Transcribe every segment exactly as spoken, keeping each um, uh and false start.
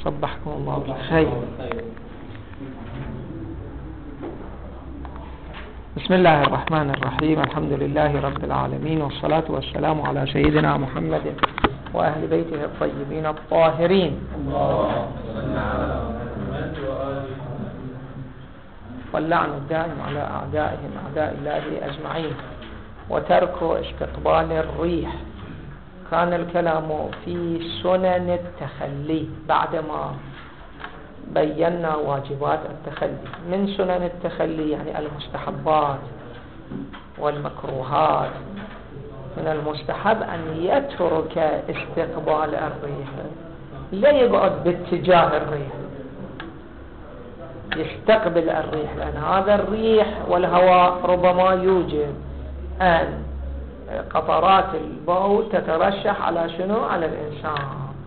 صبحكم الله بالخير. بسم الله الرحمن الرحيم. الحمد لله رب العالمين، والصلاة والسلام على سيدنا محمد وأهل بيته الطيبين الطاهرين. واللعن الدائم على أعدائهم أعداء الله أجمعين. وترك استقبال الريح. كان الكلام في سنن التخلي بعدما بينا واجبات التخلي. من سنن التخلي يعني المستحبات والمكروهات. من المستحب أن يترك استقبال الريح، لا يقعد باتجاه الريح، يستقبل الريح، لأن هذا الريح والهواء ربما يوجب أن قطرات البول تترشح على شنو؟ على الإنسان.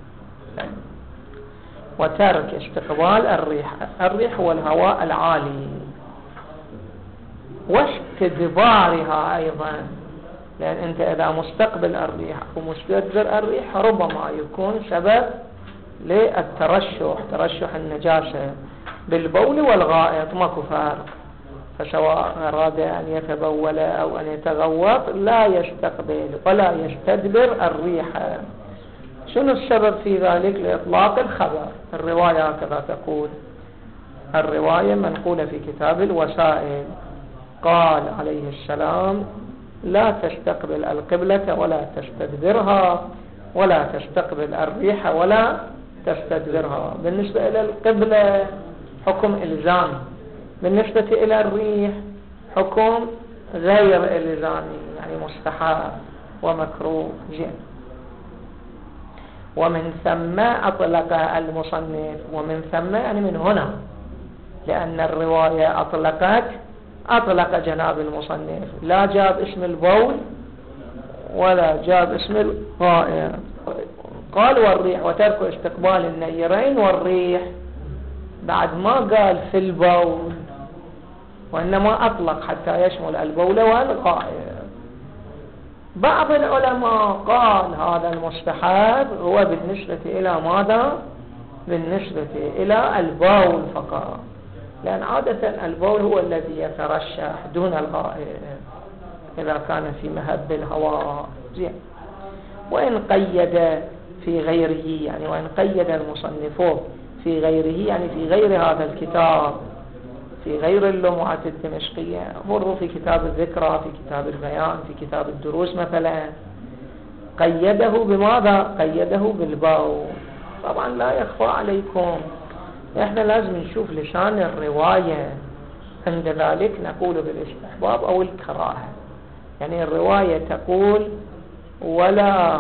وترك استقبال الريح. الريح هو الهواء العالي، واستدبارها أيضا، لأن أنت إذا مستقبل الريح ومستدبر الريح ربما يكون سبب للترشح، ترشح النجاسة بالبول والغائط، ماكو فرق. فسواء أراد أن يتبول أو أن يتغوط لا يستقبل ولا يستدبر الريح. شنو السبب في ذلك؟ لإطلاق الخبر. الرواية هكذا تقول، الرواية منقولة في كتاب الوسائل، قال عليه السلام: لا تستقبل القبلة ولا تستدبرها، ولا تستقبل الريح ولا تستدبرها. بالنسبة إلى القبلة حكم إلزامي، بالنسبة إلى الريح حكم غير إلزامي، يعني مستحب ومكروه. زين. ومن ثم أطلق المصنف، ومن ثم يعني من هنا، لأن الرواية أطلقت أطلق جناب المصنف، لا جاب اسم البول ولا جاب اسم الغائط. قال والريح وترك استقبال النيرين والريح، بعد ما قال في البول، وإنما أطلق حتى يشمل البول والغائط. بعض العلماء قال هذا المستحب هو بالنسبة إلى ماذا؟ بالنسبة إلى البول فقط، لأن عادة البول هو الذي يترشح دون الغائط إذا كان في مهب الهواء. زين. وإن قيد في غيره، يعني وإن قيد المصنف في غيره، يعني في غير هذا الكتاب، في غير اللمعات الدمشقية، مروا في كتاب الذكرى، في كتاب البيان، في كتاب الدروس مثلا، قيده بماذا؟ قيده بالبول. طبعا لا يخفى عليكم، احنا لازم نشوف لسان الرواية، عند ذلك نقول بالاستحباب أو الكراهة. يعني الرواية تقول: ولا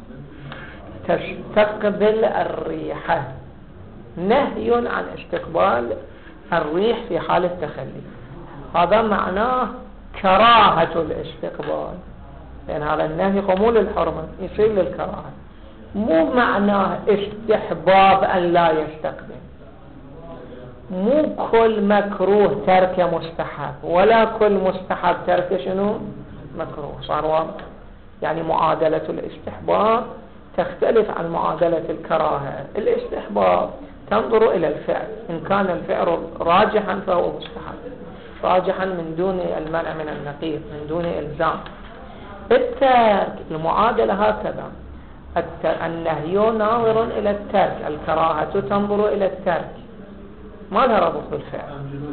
تستقبل الريح، نهي عن استقبال الريح في حال التخلي. هذا معناه كراهة الاستقبال، لأن هذا النهي قمول الحرمة يصير للكراهة، مو معناه استحباب أن لا يستقبل. مو كل مكروه ترك مستحب، ولا كل مستحب ترك شنو؟ مكروه. صار واضح؟ يعني معادلة الاستحباب تختلف عن معادلة الكراهة. الاستحباب تنظر إلى الفعل، إن كان الفعل راجحا فهو مستحب، راجحا من دون المنع من النقيض، من دون إلزام. الترك المعادلة هكذا، النهي ناظر إلى الترك، الكراهة تنظر إلى الترك، ما لها ربط بالفعل.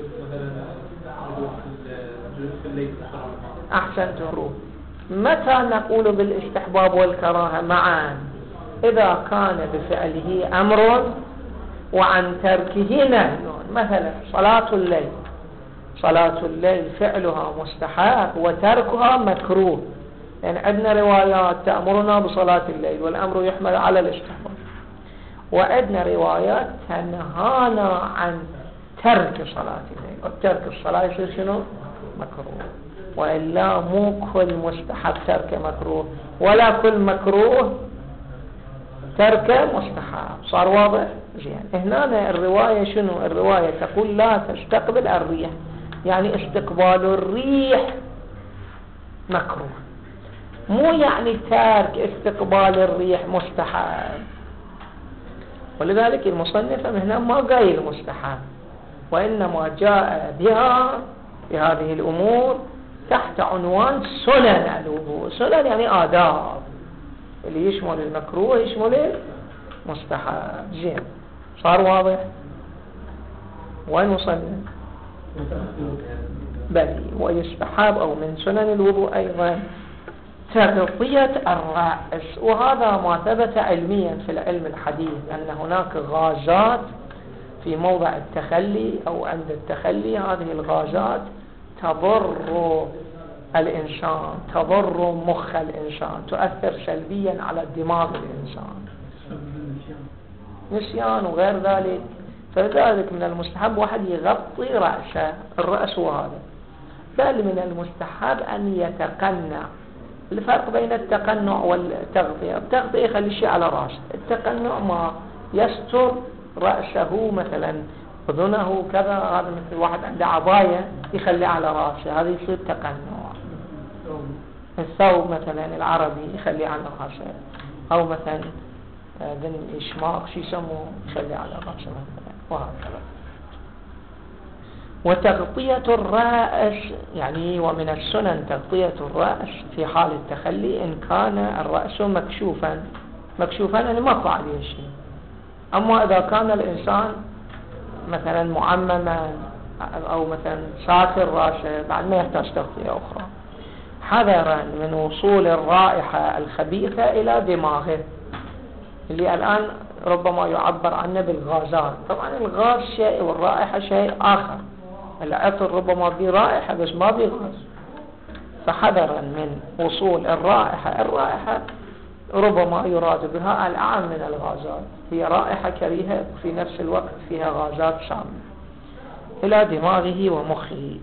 أحسن تروح. متى نقول بالاستحباب والكراهة معا؟ إذا كان بفعله أمر وعن تركه نهي. مثلا صلاة الليل، صلاة الليل فعلها مستحب وتركها مكروه، لأن يعني عندنا روايات تأمرنا بصلاة الليل والأمر يحمل على الاستحباب، وعندنا روايات تنهانا عن ترك صلاة الليل، وترك الصلاة يصير شنو؟ مكروه. وإلا مو كل مستحب ترك مكروه، ولا كل مكروه ترك مستحب. صار واضح؟ زين. هنا الرواية شنو؟ الرواية تقول لا تستقبل الريح، يعني استقبال الريح مكروه، مو يعني ترك استقبال الريح مستحب. ولذلك المصنف هنا ما قايل مستحب، وإنما جاء بها بهذه الأمور تحت عنوان سنن الوضوء. سنن يعني آداب، اللي يشمل المكروه يشمل المستحب. زين، صار واضح؟ وين وصلنا؟ بل ويستحب أو من سنن الوضوء أيضا تغطية الرأس، وهذا ما ثبت علميا في العلم الحديث، أن هناك غازات في موضع التخلي أو عند التخلي، هذه الغازات تضر الإنسان، تضر مخ الإنسان، تؤثر سلبيا على دماغ الإنسان، نسيان وغير ذلك. فلذلك من المستحب واحد يغطي رأسه، الرأس وهذا. بل من المستحب أن يتقنع. الفرق بين التقنع والتغطية، التغطية يخلي شيء على رأسه، التقنع ما يستر رأسه، مثلا أذنه كذا، هذا مثل واحد عنده عباية يخلي على رأسه، هذا يصير تقنع. الثوب مثلا العربي يخلي على رأسه، أو مثلا ذن إشماق شو يسموه يخلي على رأسه مثلا، وهكذا. وتغطية الرأس يعني ومن السنن تغطية الرأس في حال التخلي إن كان الرأس مكشوفا. مكشوفا يعني ماكو عليه شيء. أما إذا كان الإنسان مثلا معمما أو مثلا ساتر رأسه بعد ما يحتاج تغطية أخرى، حذرا من وصول الرائحة الخبيثة إلى دماغه، اللي الآن ربما يعبر عنه بالغازات. طبعا الغاز شيء والرائحة شيء آخر. العطر ربما برائحة بس ما بغاز، فحذرا من وصول الرائحة. الرائحة ربما يراد بها العام من الغازات، هي رائحة كريهة في نفس الوقت فيها غازات سامة إلى دماغه ومخه.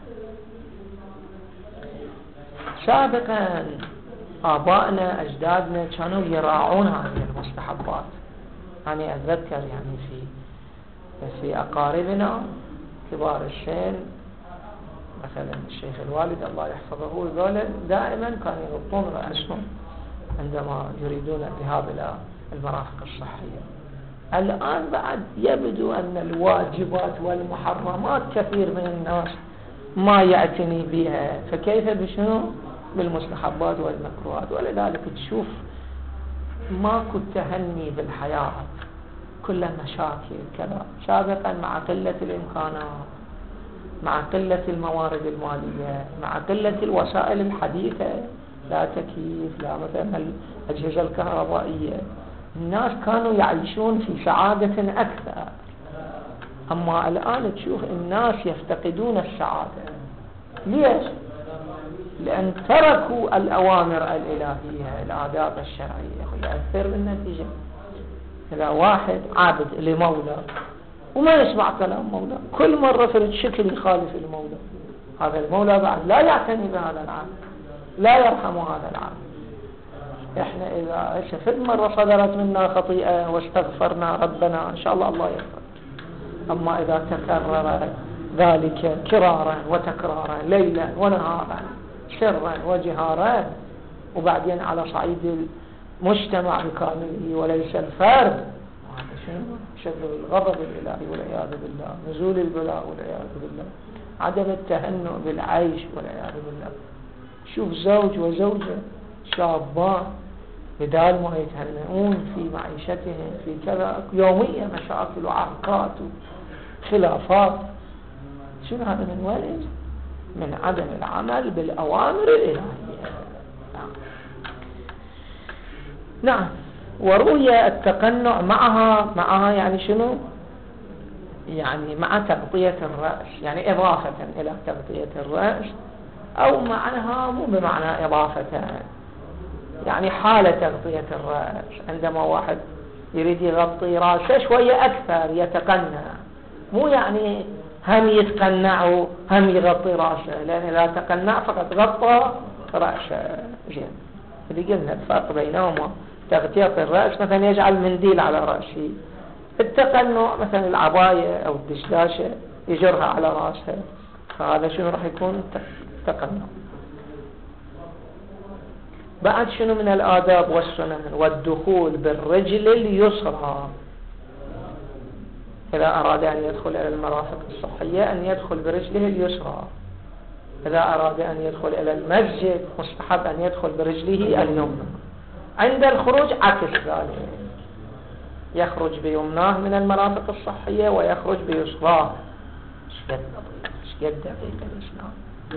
سابقا آبائنا أجدادنا كانوا يراعون هذه المستحبات. أنا أتذكر يعني في في أقاربنا كبار السن، مثلا الشيخ الوالد الله يحفظه، ذولا دائما كانوا يغطون رأسهم عندما يريدون الذهاب إلى المرافق الصحية. الآن بعد يبدو أن الواجبات والمحرمات كثير من الناس ما يعتني بها، فكيف بشنو؟ بالمستحبات والمكروهات. ولذلك تشوف ماكو تهني بالحياة، كلها مشاكل كذا. سابقا مع قلة الإمكانات، مع قلة الموارد المالية، مع قلة الوسائل الحديثة، لا تكييف لا مثلا الأجهزة الكهربائية، الناس كانوا يعيشون في سعادة أكثر. أما الآن تشوف الناس يفتقدون السعادة. ليش؟ لأن تركوا الأوامر الإلهية الآداب الشرعية، ويأثر بالنتيجة. إذا واحد عابد لمولى وما يسمع كلام مولى، كل مرة فرد شكل يخالف المولى، هذا المولى بعد لا يعتني بهذا العابد، لا يرحم هذا العابد. إحنا إذا شفت مرة صدرت منا خطيئة واستغفرنا ربنا إن شاء الله الله يغفر. أما إذا تكرر ذلك كرارا وتكرارا ليلا ونهارا سرا وجهارا، وبعدين على صعيد المجتمع بكامله وليس الفرد، وهذا شنو؟ شد الغضب الإلهي والعياذ بالله، نزول البلاء والعياذ بالله، عدم التهنؤ بالعيش والعياذ بالله. شوف زوج وزوجة شابان بدال ما يتهنئون في معيشتهم في كذا، يوميا مشاكل وعركات وخلافات. شنو هذا؟ من وين؟ من عدم العمل بالأوامر الإلهية. نعم. نعم. وروي التقنع معها معها يعني شنو؟ يعني مع تغطية الرأس، يعني إضافة إلى تغطية الرأس، أو معناها مو بمعنى إضافة، يعني حالة تغطية الرأس. عندما واحد يريد يغطي رأسه شوية أكثر يتقنع، مو يعني هم يتقنع هم يغطي رأسه، لأن إذا تقنع فقط غطى رأسه. زين، اللي قلنا الفرق بينهما تغطية الرأس، مثلا يجعل منديل على رأسه. التقنع مثلا العباية أو الدشداشة يجرها على رأسه، فهذا شنو راح يكون؟ تقنع. بعد شنو من الآداب والسنن؟ والدخول بالرجل اليسرى إذا أراد أن يدخل إلى المرافق الصحية أن يدخل برجله اليسرى. إذا أراد أن يدخل إلى المسجد مستحب أن يدخل برجله اليمنى. عند الخروج عكس ذلك، يخرج بيمناه من المرافق الصحية ويخرج بيسراه. شيء دقيق الإسلام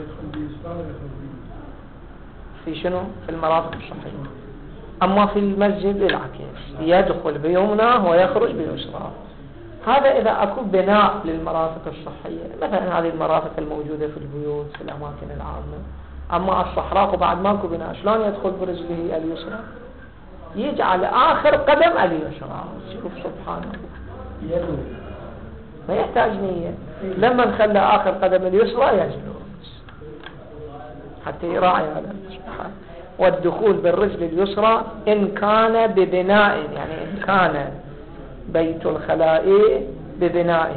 في شنو؟ في المرافق الصحية. أما في المسجد بالعكس، يدخل بيمناه ويخرج بيسراه. هذا إذا أكو بناء للمرافق الصحية، مثلا هذه المرافق الموجودة في البيوت في الأماكن العامة. أما الصحراء وبعد ماكو بناء، شلون يدخل برجله اليسرى؟ يجعل آخر قدم اليسرى. شوف سبحان الله، ما يحتاج نية. لما نخلى آخر قدم اليسرى يجلس حتى يراعي هذا. والدخول بالرجل اليسرى إن كان ببناء، يعني إن كان بيت الخلاء ببناء.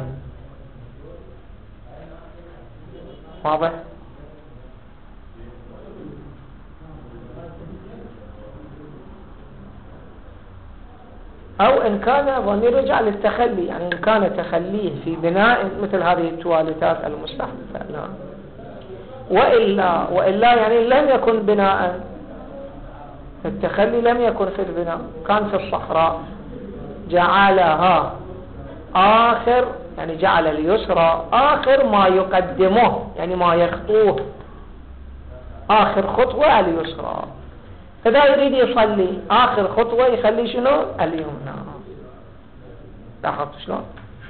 واضح؟ أو إن كان ضمير رجع للتخلي، يعني إن كان تخليه في بناء مثل هذه التواليتات المستحدثة. نعم. وإلا وإلا يعني لم يكن بناء، التخلي لم يكن في البناء، كان في الصحراء، جعلها آخر، يعني جعل اليسرى آخر ما يقدمه، يعني ما يخطوه آخر خطوة اليسرى. إذا يريد يصلي آخر خطوة يخلي شنو؟ اليمنى. لاحظت شلون؟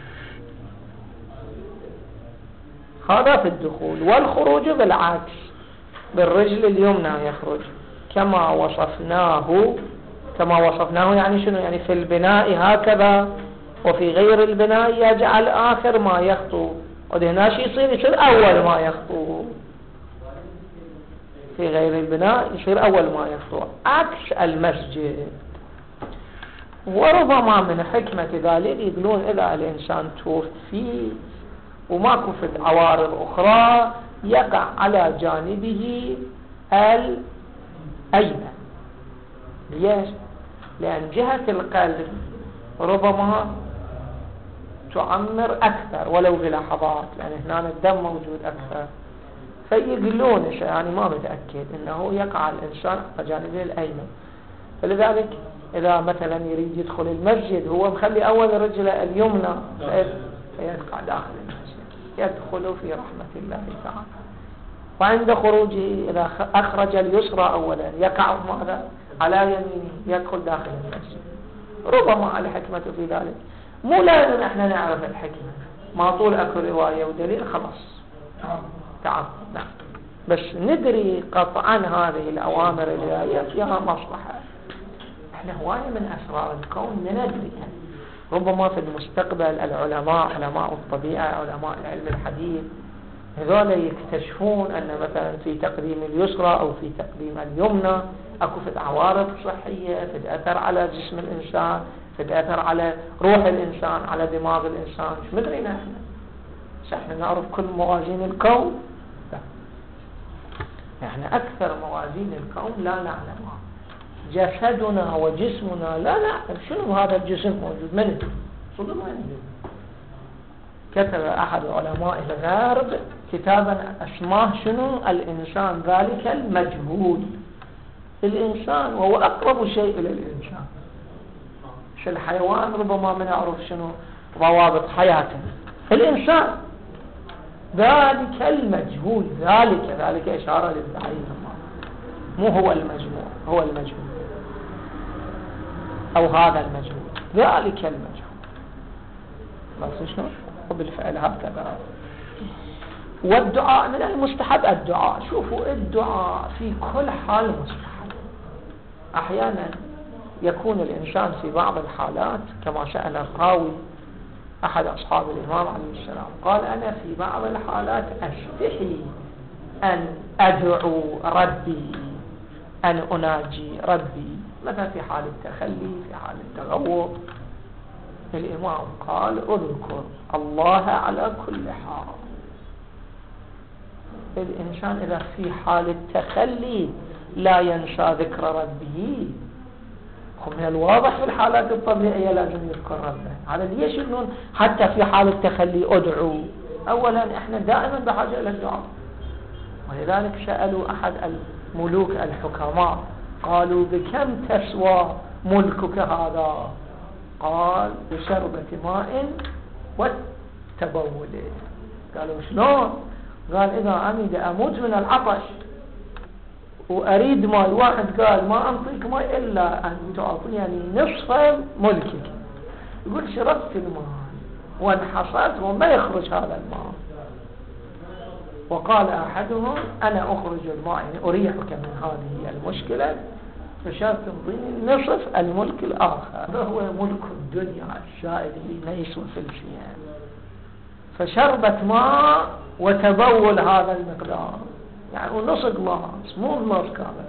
هذا في الدخول. والخروج بالعكس، بالرجل اليمنى يخرج كما وصفناه. كما وصفناه يعني شنو؟ يعني في البناء هكذا، وفي غير البناء يجعل آخر ما يخطو. وهنا شي يصير يصير أول ما يخطو. في غير البناء يصير أول ما يخطو، عكس المسجد. وربما من حكمة ذلك يقولون إذا الإنسان توفي وماكو في عوارض أخرى يقع على جانبه الأيمن. ليش؟ لأن جهة القلب ربما تعمر أكثر ولو بلحظات، لأن هنا الدم موجود أكثر. فيقولون يعني ما متأكد أنه يقع الإنسان على جانبه الأيمن. فلذلك إذا مثلا يريد يدخل المسجد هو مخلي أول رجله اليمنى فيقع داخل المسجد، يدخل في رحمة الله تعالى. وعند خروجه إذا أخرج اليسرى أولا يقع ماذا؟ على يمينه، يدخل داخل المسجد. ربما الحكمة في ذلك. مو لازم احنا نعرف الحكمة، ما طول أكو رواية ودليل خلاص تعال. نعم. بس ندري قطعا هذه الأوامر اللي فيها مصلحة. احنا هواية من أسرار الكون ندريها. ربما في المستقبل العلماء، علماء الطبيعة، علماء علم الحديث، هذول يكتشفون أن مثلا في تقديم اليسرى أو في تقديم اليمنى أكو في عوارض صحية، في أثر على جسم الإنسان، في أثر على روح الإنسان، على دماغ الإنسان. مش مدرينا احنا، بس احنا نعرف كل موازين الكون. لا، احنا أكثر موازين الكون لا نعلمها. جسدنا وجسمنا لا نعلم شنو هذا الجسم موجود منه، صدق ما ندري. كتب أحد علماء الغرب كتابا اسماه شنو؟ الإنسان ذلك المجهول. الإنسان وهو أقرب شيء إلى الإنسان. مش الحيوان ربما ما نعرف شنو روابط حياته. الإنسان ذلك المجهول، ذلك ذلك إشارة للتعريف، مو هو المجموع، هو المجهول أو هذا المجهول، ذلك المجهول. بس شنو؟ وبالفعل هكذا. والدعاء من المستحب الدعاء. شوفوا الدعاء في كل حال مستحب. أحيانا يكون الإنسان في بعض الحالات كما سأل الراوي أحد أصحاب الإمام عليه السلام، قال أنا في بعض الحالات أستحي أن أدعو ربي، أن أناجي ربي، مثلا في حال التخلي، في حال التغوط. الإمام قال اذكر الله على كل حال. الإنسان إذا في حال التخلي لا ينسى ذكر ربه، من الواضح في الحالات الطبيعية لازم يذكر ربه. هذا ليش يقولون حتى في حال التخلي ادعو؟ اولا احنا دائما بحاجة الى الدعاء، ولذلك سألوا احد الملوك الحكماء قالوا بكم تسوى ملكك هذا؟ قال بشربة ماء والتبول. قالوا شلون؟ قال اذا اميد اموت من العطش واريد ماء، واحد قال ما انطيك ماء الا ان تعطيني يعني نصف ملكك، يقول شربت الماء وانحصرت وما يخرج هذا الماء. وقال احدهم انا اخرج الماء يعني اريحك من هذه المشكلة فشرط تنطيني نصف الملك الاخر، هذا هو ملك الدنيا الشائد اللي ما يسوى في الشيء. فشربت ماء وتبول هذا المقدار يعني ونص جلاس مو جلاس كامل.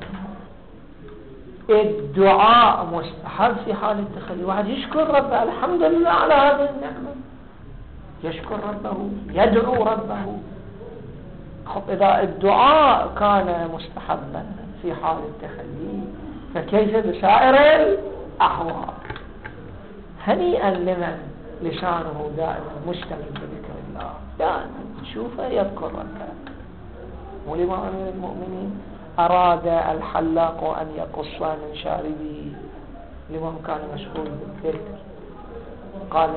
الدعاء مستحب في حال التخلي، واحد يشكر ربه الحمد لله على هذه النعمة، يشكر ربه يدعو ربه. خب إذا الدعاء كان مستحبا في حال التخلي فكيف بسائر الأحوال؟ هنيئا لمن لسانه دائما مشتغل بذكر الله، دائما تشوفه يذكر ربه. ولما أمير المؤمنين أراد الحلاق أن يقص من شاربه لما كان مشغول بالذكر، قال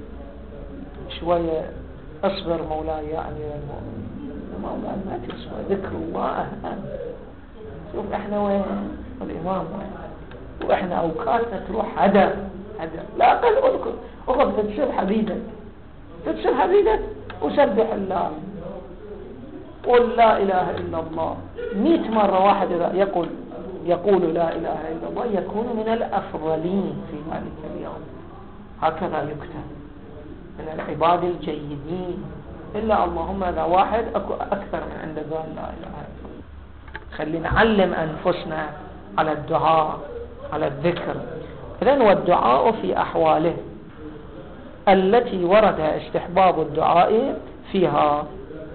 شوية اصبر مولاي يا أمير المؤمنين. مولاي ما تسوى ذكر الله أهم. شوف احنا وين الإمام وين، واحنا أوقاتنا تروح هدف هدف. لا أقل أذكر أخذ تتسل حبيبك تتسل حبيبك وسبح الله، قل لا إله إلا الله مئة مرة. واحد إذا يقول يقول لا إله إلا الله يكون من الأفضلين في ذلك اليوم، هكذا يكتب من العباد الجيدين. إلا اللهم إذا واحد أكو أكثر من عند قال لا إله إلا الله. خلي نعلم أنفسنا على الدعاء على الذكر. إذن والدعاء في أحواله التي ورد استحباب الدعاء فيها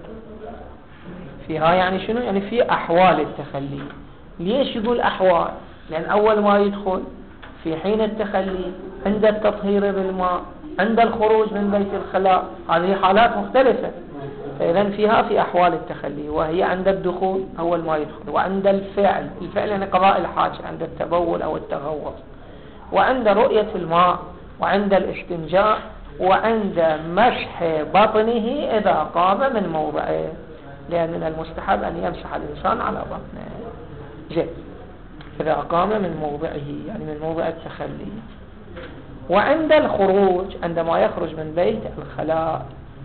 فيها يعني شنو؟ يعني في أحوال التخلي. ليش يقول أحوال؟ لأن أول ما يدخل في حين التخلي عند التطهير بالماء عند الخروج من بيت الخلاء، هذه حالات مختلفة. فإذن فيها في أحوال التخلي، وهي عند الدخول أول ما يدخل، وعند الفعل الفعل يعني قضاء الحاجة عند التبول أو التغوط، وعند رؤية الماء، وعند الاستنجاء، وعند مسح بطنه إذا قام من موضعه، لأن من المستحب أن يمسح الإنسان على بطنه زين إذا قام من موضعه يعني من موضع التخلي. وعند الخروج عندما يخرج من بيت الخلاء.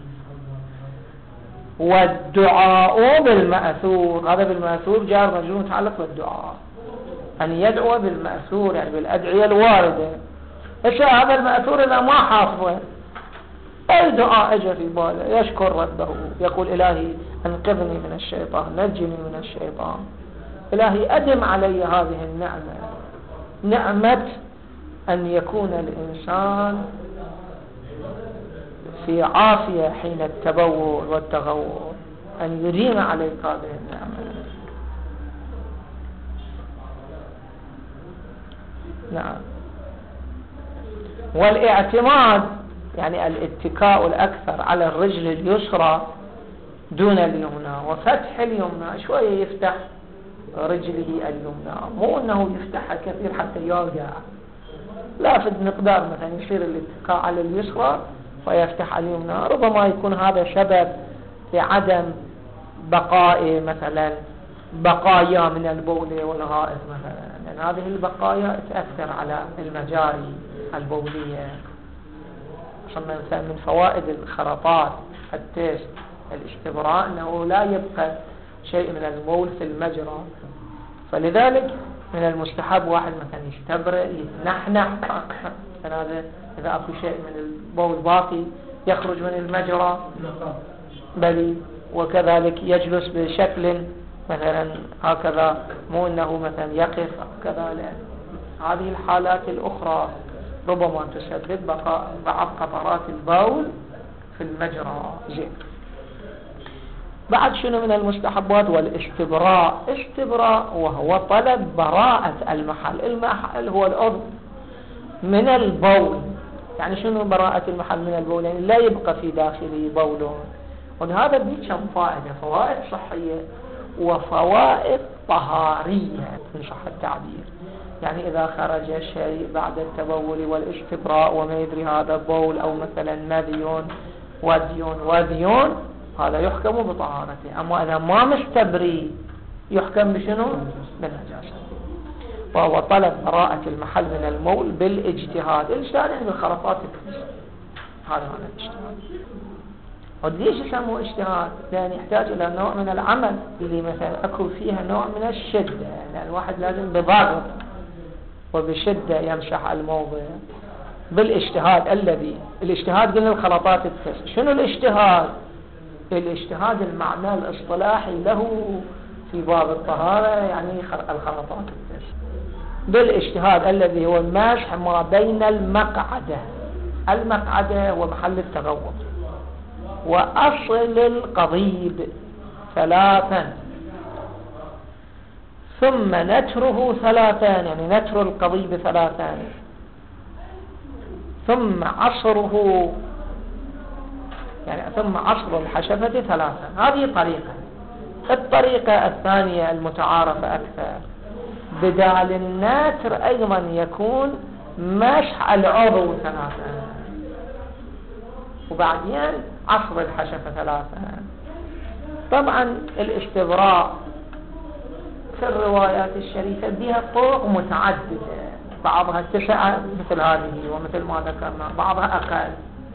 والدعاء بالمأثور، هذا بالمأثور جار مجرور متعلق بالدعاء، أن يدعو بالمأثور يعني بالأدعية الواردة. إيش هذا المأثور إذا ما حافظه أي دعاء أجى في باله يشكر ربه، يقول إلهي أنقذني من الشيطان نجني من الشيطان، إلهي أدم علي هذه النعمة، نعمة أن يكون الإنسان في عافية حين التبول والتغوط، أن يديم عليك هذه النعمة. نعم. والاعتماد يعني الاتكاء الأكثر على الرجل اليسرى دون اليمنى، وفتح اليمنى شوية يفتح رجله اليمنى، مو أنه يفتحها كثير حتى يوقع، لا في مقدار مثلا يصير الاتكاء على اليسرى ويفتح اليمنى. ربما يكون هذا سبب لعدم بقاء مثلا بقايا من البول والغائط مثلا، لأن هذه البقايا تأثر على المجاري البولية. مثلا من فوائد الخرطات التيست الاستبراء أنه لا يبقى شيء من البول في المجرى، فلذلك من المستحب واحد مثلا يستبرئ يتنحنح هذا إذا أكو شيء من البول باقي يخرج من المجرى بل، وكذلك يجلس بشكل مثلا هكذا، مو أنه مثلا يقف كذا، لأن هذه الحالات الأخرى ربما تسبب بقاء بعض قطرات البول في المجرى. زين. بعد شنو من المستحبات؟ والاستبراء. استبراء وهو طلب براءة المحل، المحل هو الأرض من البول يعني شنو براءة المحل من البول؟ يعني لا يبقى في داخله بول. وهذا بيه كم فائدة، فوائد صحية وفوائد طهارية إن صح التعبير. يعني إذا خرج شيء بعد التبول والاستبراء وما يدري هذا بول أو مثلا مذيون وديون وذيون، هذا يحكم بطهارته. أما إذا ما مستبري يحكم بشنو؟ بالنجاسة. وهو طلب براءة المحل من المول بالاجتهاد. الاجتهاد يعني بالخرطات التنسيق، هذا معنى الاجتهاد. وليش يسموه اجتهاد؟ لأن يحتاج إلى نوع من العمل اللي مثلا أكو فيها نوع من الشدة، يعني الواحد لازم بضغط وبشدة يمسح الموضع بالاجتهاد. الذي الاجتهاد قلنا الخلطات التسع. شنو الاجتهاد؟ الاجتهاد المعنى الاصطلاحي له في باب الطهارة يعني الخلطات التسع. بالاجتهاد الذي هو المسح ما بين المقعدة، المقعدة هو محل التغوط، وأصل القضيب ثلاثا، ثم نتره ثلاثان، يعني نتر القضيب ثلاثان، ثم عصره، يعني ثم عصر الحشفة ثلاثا. هذه طريقة. الطريقة الثانية المتعارفة أكثر، بدال النتر أيضا يكون مسح العضو ثلاثا، وبعدين عصر الحشفة ثلاثا. طبعا الاستبراء في الروايات الشريفة بها طرق متعددة، بعضها تسعة مثل هذه ومثل ما ذكرنا، بعضها أقل،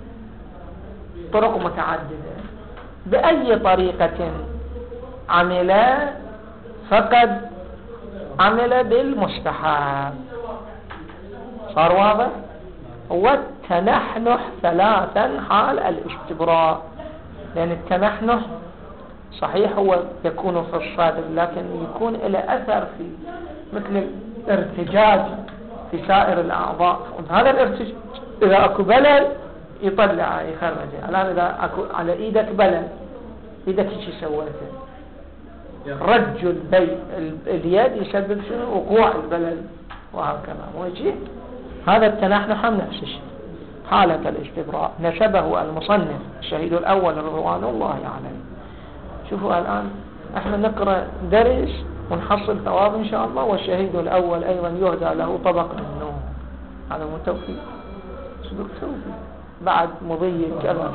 طرق متعددة. بأي طريقة عمل فقد عمل بالمستحب. صار واضح؟ والتنحنح ثلاثا حال الاستبراء، لأن التنحنح صحيح هو يكون في الصدر، لكن يكون له أثر في مثل الارتجاج في سائر الأعضاء. هذا الارتجاج إذا أكو بلل يطلع يخرجه. الآن إذا أكو على إيدك بلل، إيدك إيش سويته؟ رج البي اليد يسبب شنو؟ وقوع البلل وهكذا. ويجي هذا التنحنح نفس الشيء حالة الاستبراء. نسبه المصنف الشهيد الأول رضوان الله عليه. شوفوا الآن احنا نقرأ درس ونحصل ثواب إن شاء الله، والشهيد الأول أيضا يهدى له طبق من النوم. هذا مو توفيق؟ صدق توفيق بعد مضي كذا.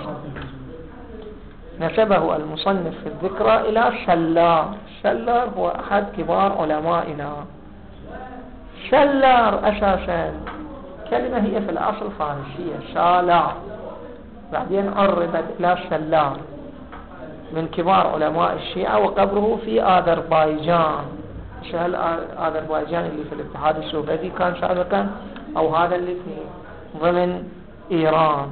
نسبه المصنف في الذكرى إلى سلار. سلار هو أحد كبار علمائنا. سلار أساسا كلمة هي في الأصل فارسية، سالار، بعدين عربت إلى سلار، من كبار علماء الشيعة، وقبره في آذربايجان. هل آذربايجان اللي في الاتحاد السوفيتي كان سابقا، أو هذا اللي في ضمن إيران؟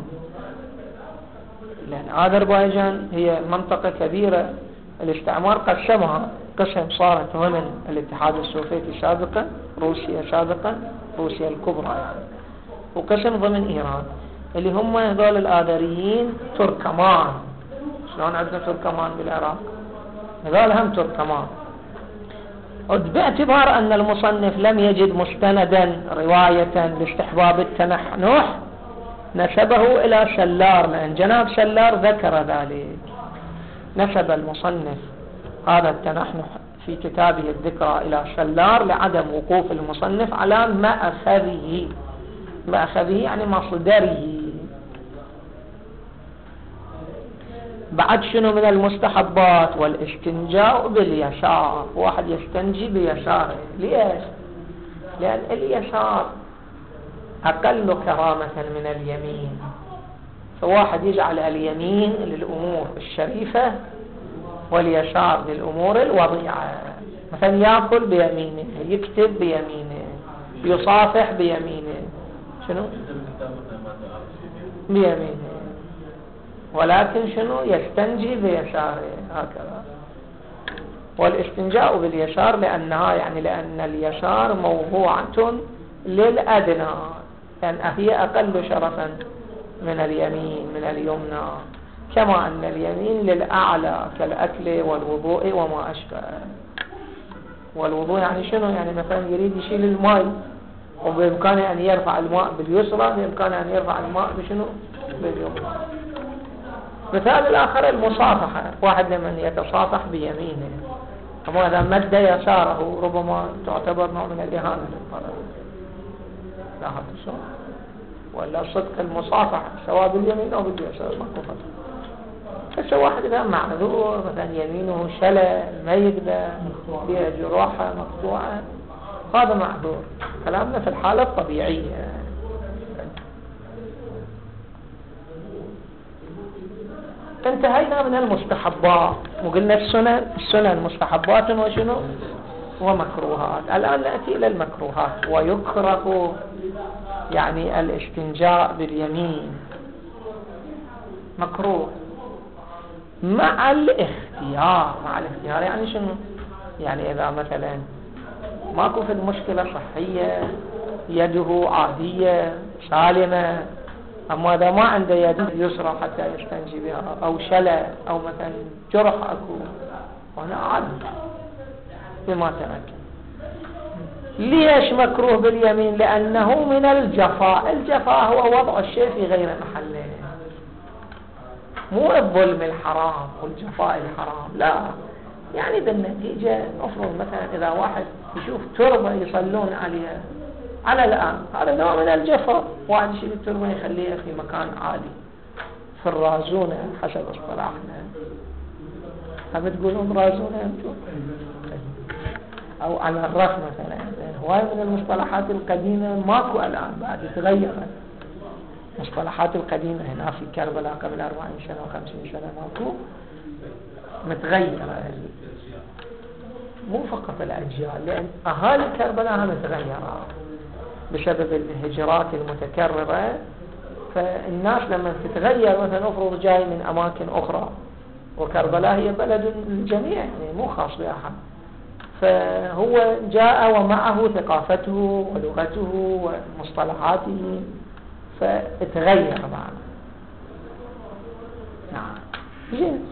لأن آذربايجان هي منطقة كبيرة، الاستعمار قسمها قسم صارت ضمن الاتحاد السوفيتي سابقا، روسيا سابقا، روسيا الكبرى يعني، وقسم ضمن إيران اللي هم هذول الآذريين تركمان. شلون عندنا تركمان بالعراق؟ هذول هم تركمان. باعتبار أن المصنف لم يجد مستندا رواية لاستحباب التنحنح، نسبه إلى سلار، لأن جناب سلار ذكر ذلك. نسب المصنف هذا التنحنح في كتابه الذكرى إلى سلار لعدم وقوف المصنف على مأخذه. مأخذه يعني مصدره. بعد شنو من المستحبات؟ والاستنجاء باليسار. واحد يستنجي بيساره. ليش؟ لأن اليسار أقل كرامة من اليمين، فواحد يجعل اليمين للأمور الشريفة واليسار للأمور الوضيعة. مثلا يأكل بيمينه، يكتب بيمينه، يصافح بيمينه، شنو؟ بيمينه، ولكن شنو؟ يستنجي بيساره هكذا. والاستنجاء باليسار لأنها يعني لأن اليسار موضوعة للأدنى، لأن هي أقل شرفا من اليمين من اليمنى، كما أن اليمين للأعلى كالأكل والوضوء وما أشبه. والوضوء يعني شنو؟ يعني مثلا يريد يشيل الماء وبإمكانه أن يرفع الماء باليسرى، بإمكانه أن يرفع الماء بشنو؟ باليمنى. مثال الآخر المصافحة، واحد لمن يتصافح بيمينه، أما إذا مد يساره ربما تعتبر نوع من الإهانة للطرف. لاحظت شو؟ ولا صدق المصافحة سواء باليمين أو باليسار ماكو فرق. هسه واحد إذا معذور مثلا يمينه شلل ما يقدر، فيها جراحة مقطوعة، هذا معذور. كلامنا في الحالة الطبيعية. انتهينا من المستحبات وقلنا السنن، السنن مستحبات وشنو ومكروهات. الآن نأتي إلى المكروهات. ويكره يعني الاستنجاء باليمين، مكروه مع الاختيار. مع الاختيار يعني شنو؟ يعني إذا مثلا ماكو في المشكلة صحية، يده عادية سالمة، أما إذا ما عنده يد يسرى حتى يستنجي بها، أو شلل، أو مثلا جرح أكو، وأنا عاد بما ترك. ليش مكروه باليمين؟ لأنه من الجفاء. الجفاء هو وضع الشيء في غير محله، مو الظلم الحرام والجفاء الحرام، لا. يعني بالنتيجة أفرض مثلا إذا واحد يشوف تربة يصلون عليها على الآن، هذا نوع من الجفاء. واحد يشيل التربة يخليها في مكان عالي في الرازونة حسب اصطلاحنا. هم تقولون رازونة أنتم؟ أو على الرف مثلا. هواي من المصطلحات القديمة ماكو الآن، بعد تغيرت. المصطلحات القديمة هنا في كربلاء قبل أربعين سنة وخمسين سنة ماكو، متغيرة. مو فقط الأجيال، لأن أهالي كربلاء متغيرة بسبب الهجرات المتكررة. فالناس لما تتغير، مثلا أفرض جاي من أماكن أخرى، وكربلاء هي بلد الجميع يعني مو خاص بأحد، فهو جاء ومعه ثقافته ولغته ومصطلحاته، فتغير معنا. نعم. زين.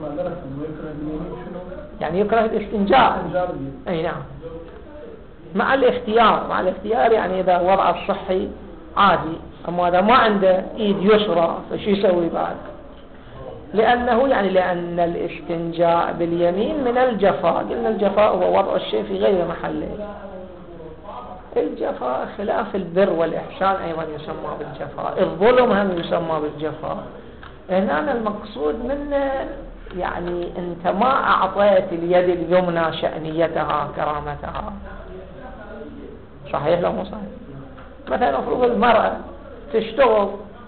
يعني يكره الاستنجاء. اي نعم. مع الاختيار. مع الاختيار يعني اذا وضع الصحي عادي، اما اذا ما عنده ايد يسرى فشو يسوي بعد؟ لانه يعني لان الاستنجاء باليمين من الجفاء. قلنا الجفاء هو وضع الشيء في غير محله. الجفاء خلاف البر والإحسان أيضا يسمى بالجفاء. الظلم هم يسمى بالجفاء. هنا المقصود منه يعني أنت ما أعطيت اليد اليمنى شأنيتها كرامتها. صحيح لو مو صحيح؟ مثلا أفرض المرأة تشتغل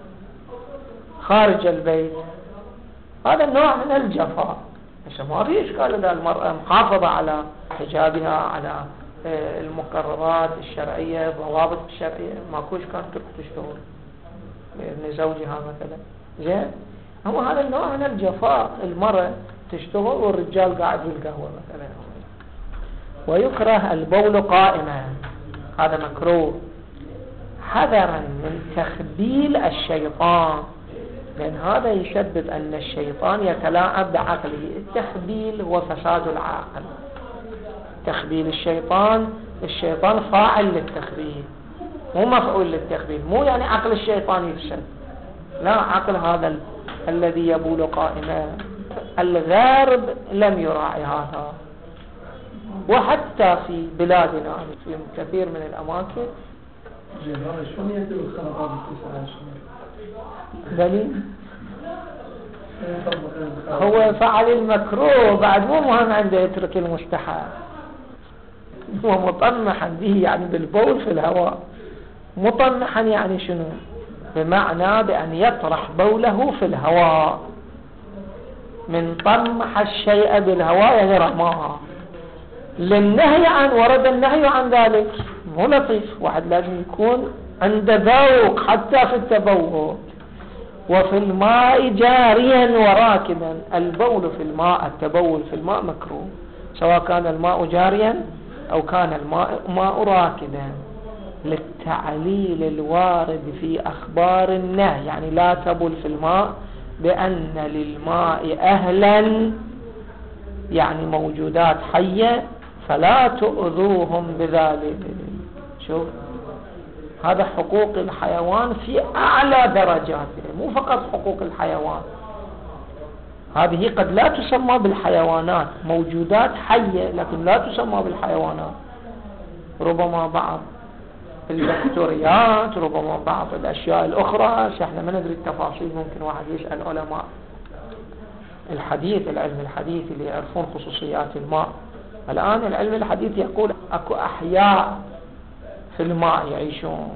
خارج البيت، هذا نوع من الجفاء. ما في إشكال إذا المرأة محافظة على حجابها، على المقررات الشرعية، الضوابط الشرعية، ماكوش كان تشتغل بإذن زوجها مثلا. زين. هو هذا النوع من الجفاء. المرأة تشتغل والرجال قاعد بالقهوة مثلا. ويكره البول قائما، هذا مكروه حذرا من تخبيل الشيطان، لأن هذا يسبب أن الشيطان يتلاعب بعقله. التخبيل هو فساد العقل. تخبيل الشيطان، الشيطان فاعل للتخبيل مو مفعول للتخبيل. مو يعني عقل الشيطان يفسد، لا، عقل هذا ال... الذي يبول قائما. الغرب لم يراعي هذا، وحتى في بلادنا في كثير من الأماكن دليل هو فعل المكروه بعد مو مهم عنده يترك المستحب. هو مطنحا به يعني بالبول في الهواء. مطنحا يعني شنو؟ بمعنى بأن يطرح بوله في الهواء. من طمح الشيء بالهواء يعني رماها. للنهي عن ورد النهي عن ذلك. مو لطيف. واحد لازم يكون عنده ذوق حتى في التبول. وفي الماء جاريا وراكدا. البول في الماء، التبول في الماء مكروه، سواء كان الماء جاريا أو كان الماء ماء راكدا، للتعليل الوارد في أخبار النهي. يعني لا تبل في الماء، بأن للماء أهلا، يعني موجودات حية، فلا تؤذوهم بذلك. شوف هذا حقوق الحيوان في أعلى درجاته، مو فقط حقوق الحيوان، هذه قد لا تسمى بالحيوانات، موجودات حية لكن لا تسمى بالحيوانات، ربما بعض البكتيريات، ربما بعض الأشياء الأخرى، احنا ما ندري التفاصيل، ممكن واحد يسأل علماء الحديث، العلم الحديث اللي يعرفون خصوصيات الماء. الآن العلم الحديث يقول أكو أحياء في الماء يعيشون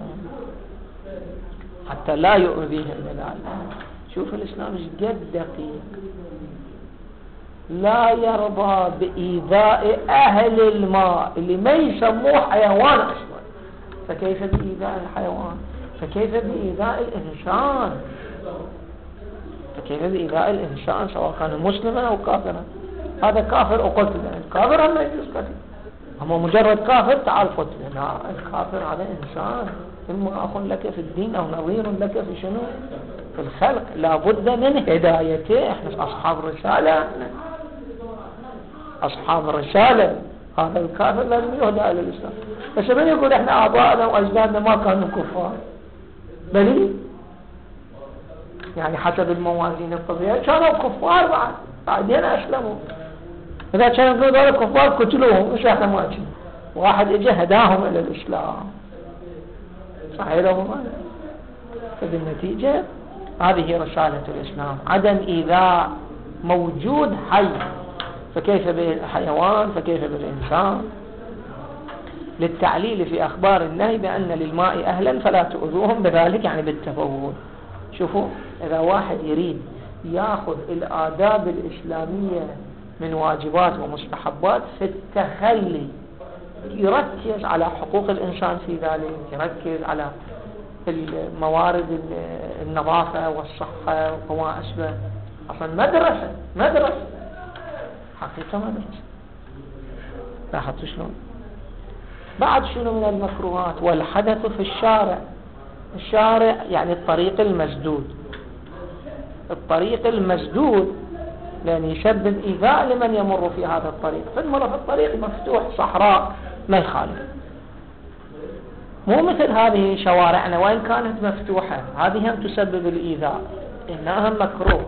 حتى لا يؤذيهم ذلك. شوف الإسلام قد دقيق، لا يرضى بإيذاء أهل الماء اللي ما يسموه حيوان أصلا، فكيف بإيذاء الحيوان؟ فكيف بإيذاء الإنسان؟ فكيف بإيذاء الإنسان سواء كان مسلما أو كافرا؟ هذا كافر وقتل، الكافر هم يجوز قتل، أما مجرد كافر تعال قتل، لا، الكافر هذا إنسان، إما أخ لك في الدين أو نظير لك في شنو؟ في الخلق، لا بد من هدايته. احنا أصحاب رسالة، أصحاب رسالة، هذا الكافر لازم يهدى إلى الإسلام. بس من يقول احنا آبائنا وأجدادنا ما كانوا كفار؟ بل يعني حسب الموازين الطبيعية كانوا كفار بعد بعدين أسلموا. إذا كانوا يقولوا دول كفار قتلوهم، مش احنا ما كنا، واحد اجى هداهم إلى الإسلام، صحيح لهم. فبالنتيجة هذه رسالة الإسلام، عدم إيذاء موجود حي، فكيف بالحيوان؟ فكيف بالإنسان؟ للتعليل في أخبار النهي بأن للماء أهلا فلا تؤذوهم بذلك، يعني بالتفوض. شوفوا، إذا واحد يريد يأخذ الآداب الإسلامية من واجبات ومستحبات في التخلي، يركز على حقوق الإنسان في ذلك، يركز على الموارد النظافة والصحة وما أشبه. أصلا مدرسة مدرسة حقيقة مدرسة. لاحظتوا شلون؟ بعد شنو من المكروهات؟ والحدث في الشارع. الشارع يعني الطريق المسدود، الطريق المسدود لأن يسبب إيذاء لمن يمر في هذا الطريق. فالمرة في الطريق مفتوح صحراء ما يخالف، مو مثل هذه شوارعنا وإن كانت مفتوحة، هذه هم تسبب الإيذاء، إنها مكروه.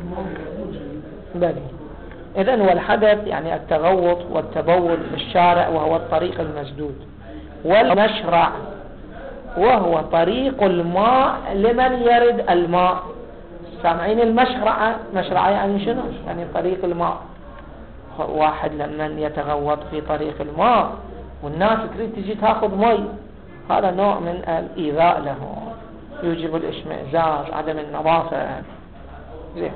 بلي إذن والحدث يعني التغوط والتبول في الشارع وهو الطريق المسدود. والمشرع وهو طريق الماء لمن يرد الماء. سامعين المشرع؟ مشرع يعني شنو؟ يعني طريق الماء. واحد لمن يتغوط في طريق الماء والناس تريد تجي تاخذ مي، هذا نوع من الإيذاء له، يوجب الاشمئزاز، عدم النظافة. زين.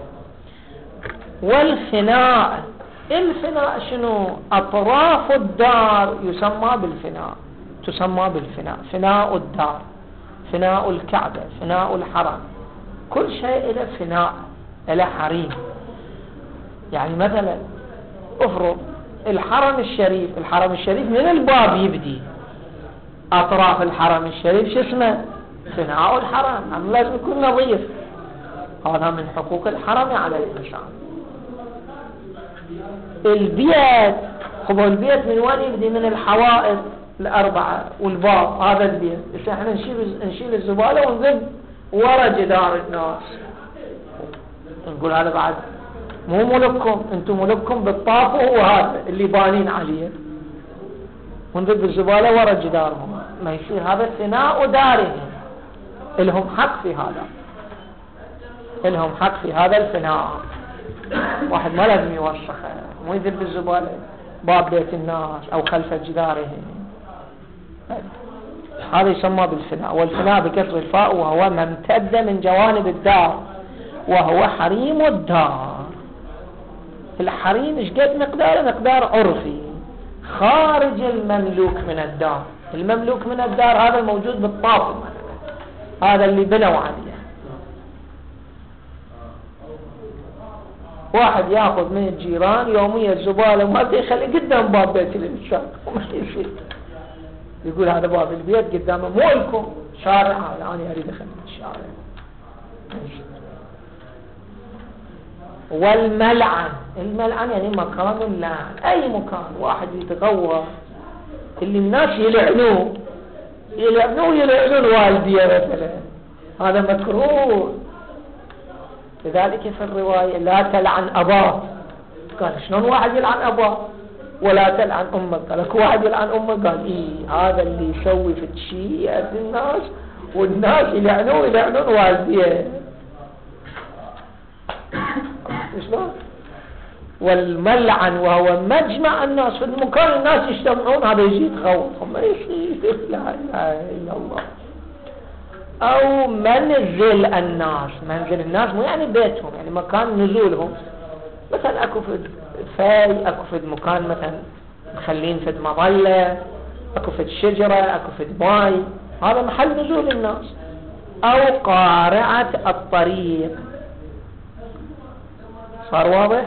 والفناء، الفناء شنو؟ أطراف الدار يسمى بالفناء، تسمى بالفناء، فناء الدار، فناء الكعبة، فناء الحرم، كل شيء له فناء، له حريم. يعني مثلا افرض الحرم الشريف، الحرم الشريف من الباب يبدي، أطراف الحرم الشريف شو اسمه؟ فناء الحرم، أما لازم يكون نظيف. هذا من حقوق الحرم على الإنسان. البيت، خبوا البيت من وين يبدي؟ من الحوائط الأربعة والباب، هذا البيت. بس احنا نشيل نشيل الزبالة ونذب ورا جدار الناس، نقول هذا بعد مو ملككم، انتم ملككم بالطاف وهذا اللي بانين عليه، ونذب الزبالة ورا جدارهم، ما يصير. هذا ثناء دارهم، لهم حق في هذا، لهم حق في هذا الفناء. واحد ما لازم يوسخه، مو يذب الزبالة باب بيت الناس أو خلف جدارهم، هذا يسمى بالفناء. والفناء بكسر الفاء وهو ما امتد من جوانب الدار، وهو حريم الدار. الحريم ايش قد مقداره؟ مقدار عرفي خارج المملوك من الدار. المملوك من الدار هذا الموجود بالطاف، هذا اللي بنوا عليه. واحد ياخذ من الجيران يوميا الزبالة وما يخلي قدام باب بيت الإنسان، وما يصير يقول هذا باب البيت قدامه مو لكم، شارع هذا أنا أريد أخلي الشارع. والملعن، الملعن يعني مكان اللعن، أي مكان واحد يتغوى اللي الناس يلعنوه يلعنون يلعنون والديه مثلا، هذا مكروه. لذلك في الرواية لا تلعن أباه، قال شلون واحد يلعن أباه؟ ولا تلعن أمك، قال لك واحد يلعن أمك، قال إيه هذا اللي يسوي في الشيء يأذي الناس والناس يلعنون يلعنون والديه. شلون؟ والملعن وهو مجمع الناس في المكان الناس يجتمعون، هذا يجي يتخوف ما يصير. لا اله الا الله. او منزل الناس، منزل الناس مو يعني بيتهم، يعني مكان نزولهم، مثلا اكو في فاي، اكو في مكان مثلا مخلين في مظله، اكو في شجره، اكو في ماي، هذا محل نزول الناس. او قارعة الطريق، صار واضح؟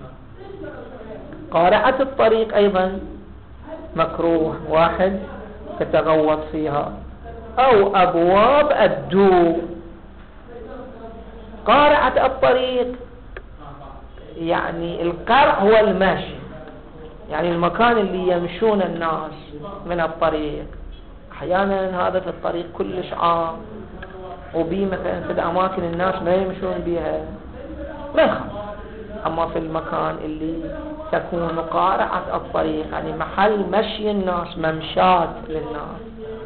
قارعة الطريق أيضا مكروه، واحد يتغوط فيها. أو أبواب الدور. قارعة الطريق يعني القرع هو المشي، يعني المكان اللي يمشون الناس من الطريق. أحيانا هذا في الطريق كلش عام وبي مثلا في الأماكن الناس ما يمشون بها ما يخاف. أما في المكان اللي تكون قارعة الطريق يعني محل مشي الناس، ممشات للناس،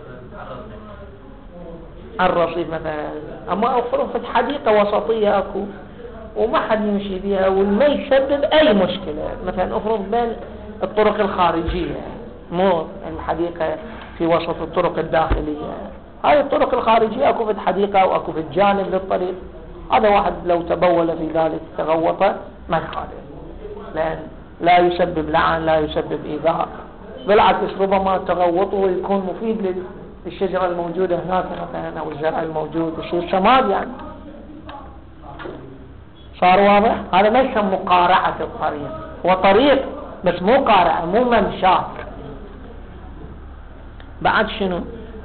الرصيف مثلا. أما أفرض في حديقة وسطية أكو وما حد يمشي بها والما يسبب أي مشكلة، مثلا أفرض بين الطرق الخارجية، مو الحديقة في وسط الطرق الداخلية، هاي الطرق الخارجية أكو في الحديقة أو أكو في الجانب للطريق، هذا واحد لو تبول في ذلك تغوط ما يخالف، لأن لا يسبب لعن، لا يسبب إيذاء، بالعكس ربما تغوطه ويكون مفيد للشجرة الموجودة هناك مثلا أو الزرع الموجود، يصير شمال يعني. صار واضح؟ هذا ما يسمى قارعة الطريق، هو طريق بس مو قارعة، مو ممشاة. بعد شنو؟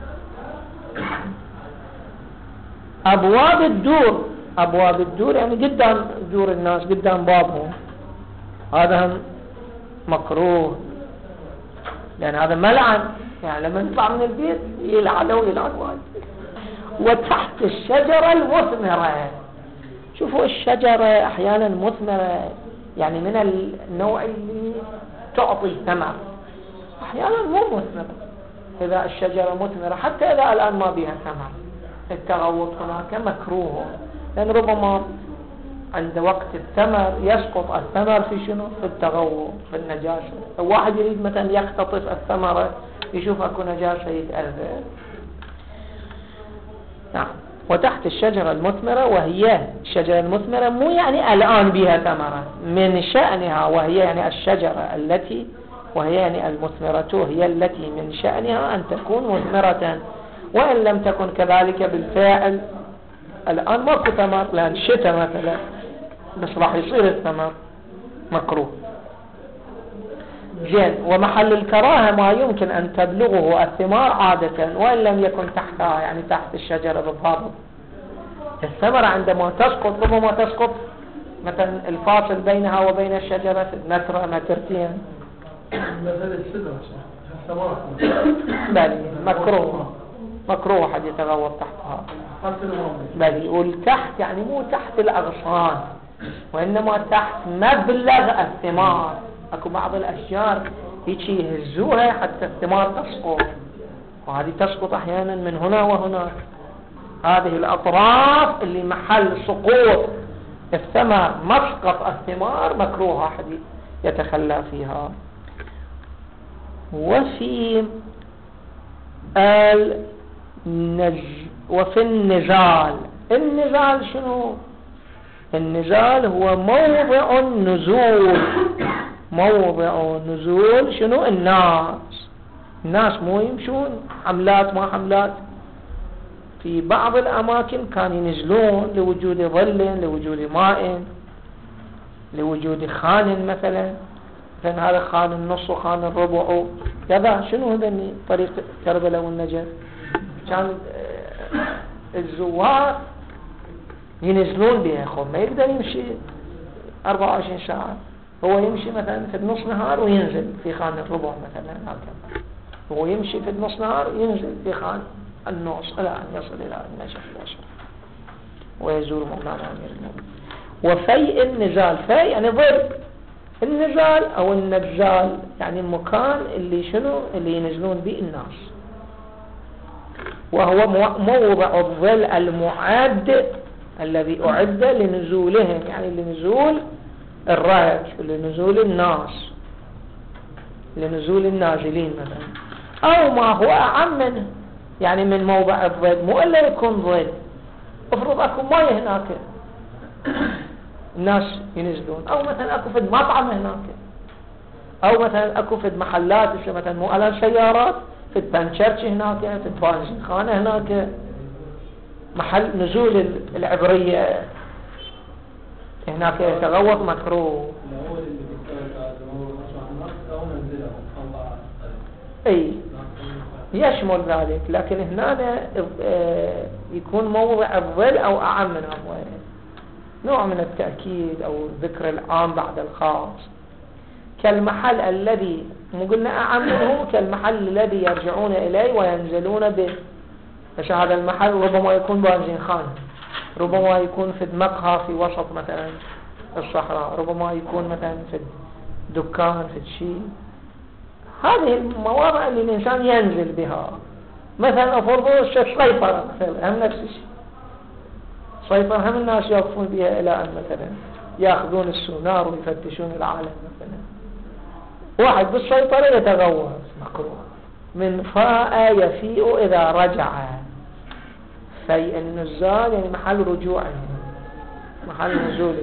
أبواب الدور. أبواب الدور يعني قدام دور الناس، قدام بابهم، هذا هم مكروه، لأن هذا ملعن، يعني لما نطلع من البيت يلعن ويلعن واحد. وتحت الشجرة المثمرة. شوفوا الشجرة أحيانا مثمرة، يعني من النوع اللي تعطي ثمر، أحيانا مو مثمرة. إذا الشجرة مثمرة حتى إذا الآن ما بها ثمر، التغوط هناك مكروه، لأن ربما عند وقت الثمر يسقط الثمر في شنو؟ في التغوط، في النجاسة. واحد يريد مثلا يختطف الثمرة يشوف أكو نجاسة يتأذى. نعم. وتحت الشجرة المثمرة، وهي الشجرة المثمرة مو يعني الآن بها ثمرة، من شأنها، وهي يعني الشجرة التي، وهي يعني المثمرة هي التي من شأنها أن تكون مثمرة، وإن لم تكن كذلك بالفعل. الآن ماكو ثمر لأن شتاء مثلا، بس راح يصير الثمر، مكروه. زين. ومحل الكراهة ما يمكن أن تبلغه الثمار عادة وإن لم يكن تحتها، يعني تحت الشجرة بالضبط. الثمرة عندما تسقط ربما تسقط مثلا الفاصل بينها وبين الشجرة متر مترتين، مثل السدرة بل مكروه، مكروه حد يتغوط تحتها. بل والتحت يعني مو تحت الأغصان، وإنما تحت مبلغ الثمار. أكو بعض الأشجار هيك يهزوها حتى الثمار تسقط، وهذه تسقط أحيانا من هنا وهناك. هذه الأطراف اللي محل سقوط الثمر، مسقط الثمار، مكروه أحد يتخلى فيها. وفي النج وفي النزال. النزال شنو؟ النزال هو موضع النزول، موضع نزول شنو؟ الناس. الناس مو يمشون حملات ما حملات، في بعض الأماكن كانوا ينزلون لوجود ظل، لوجود ماء، لوجود خان مثلا، مثلا هذا خان النص وخان الربع كذا. شنو هذا طريق كربلاء والنجف؟ كان الزوار ينزلون بها، خو ما يقدر يمشي أربعة وعشرين ساعة، هو يمشي مثلا في النص نهار وينزل في خان الربع مثلا هكذا. هو يمشي في نص نهار ينزل في خان النص إلى أن يصل إلى النجف الأشرف ويزور مولانا أمير المؤمنين. وفيء النزال، فيء يعني ضرب النزال أو النزال يعني المكان اللي شنو اللي ينزلون به الناس، وهو موضع الظل المعد الذي أعد لنزولهم، يعني لنزول الركب لنزول الناس لنزول النازلين مثلا، أو ما هو أعم منه يعني من موضع الظل، مو إلا يكون ظل. افرض أكو ماء هناك الناس ينزلون، أو مثلا أكو فد مطعم هناك، أو مثلا أكو فد محلات مثلا مو الآن سيارات فد بنشرش هناك، فد بنزين خانة هناك، محل نزول العبرية هناك يتغوط مكروه. اي يشمل ذلك، لكن هنا يكون موضع الظل او اعم من الظل، نوع من التأكيد او ذكر العام بعد الخاص. كالمحل الذي مو قلنا اعم منه، كالمحل الذي يرجعون اليه وينزلون به. فهذا المحل ربما يكون بنزين خان، ربما يكون في مقهى في وسط مثلا الصحراء، ربما يكون مثلا في دكان في شيء. هذه المواضع اللي الإنسان ينزل بها. مثلا أفرض السيطرة هم نفس الشيء، السيطرة هم الناس يقفون بها إلى أن مثلا يأخذون السونار ويفتشون العالم مثلا. واحد بالسيطرة يتغوص مكروه. من فاء يفيء إذا رجع، في النزال يعني محل رجوعه محل نزوله.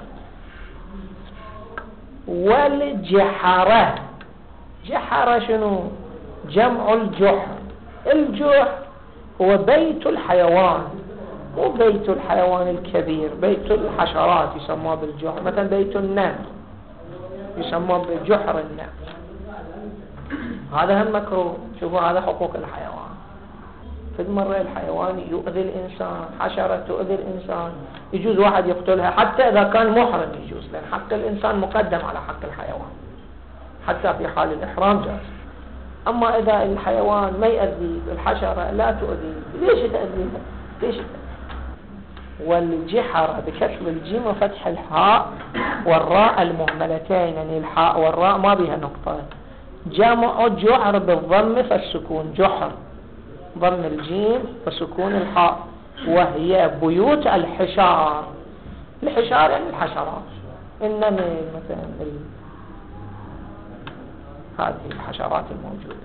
والجحرة، جحرة شنو؟ جمع الجحر. الجحر هو بيت الحيوان، مو بيت الحيوان الكبير، بيت الحشرات يسمى بالجحر. مثلا بيت النمل يسمى بجحر النمل، هذا هم مكروه. شوفوا هذا حقوق الحيوان. في المرة الحيوان يؤذي الإنسان، حشرة تؤذي الإنسان، يجوز واحد يقتلها حتى إذا كان محرم يجوز، لأن حق الإنسان مقدم على حق الحيوان حتى في حال الإحرام جاز. أما إذا الحيوان ما يؤذي، الحشرة لا تؤذي، ليش تأذيها؟ ليش تأذي؟ والجحر بكسر الجيم وفتح الحاء والراء المهملتين، يعني الحاء والراء ما بها نقطة. جمع جحر بالضم فالسكون، جحر ضم الجيم وسكون الحاء، وهي بيوت الحشار. الحشار يعني الحشرات، النمل مثلا ال... هذه الحشرات الموجودة.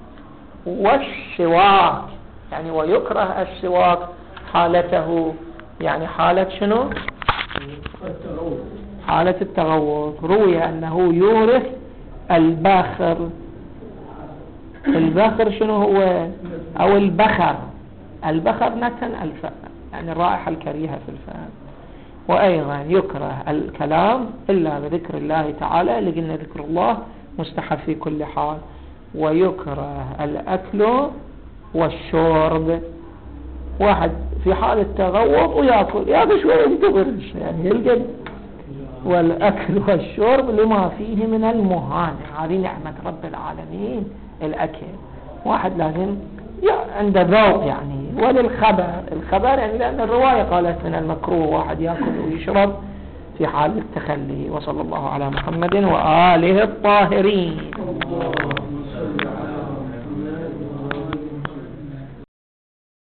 والسواك يعني ويكره السواك حالته، يعني حالة شنو؟ حالة التغوط. روي أنه يورث الباخر. الباخر شنو هو؟ أو البخر. البخر نتن الفم، يعني الرائحة الكريهة في الفم. وأيضا يكره الكلام إلا بذكر الله تعالى، لأن ذكر الله مستحب في كل حال. ويكره الأكل والشرب. واحد في حال التغوط ويأكل يأكل شوية ينتظر يعني يلقى. والأكل والشرب لما فيه من المهانة، هذه نعمة رب العالمين الأكل. واحد لازم عنده ذوق يعني. وللخبر، الخبر يعني لأن الرواية قالت من المكروه واحد يأكل ويشرب في حال التخلي. وصلى الله على محمد وآله الطاهرين.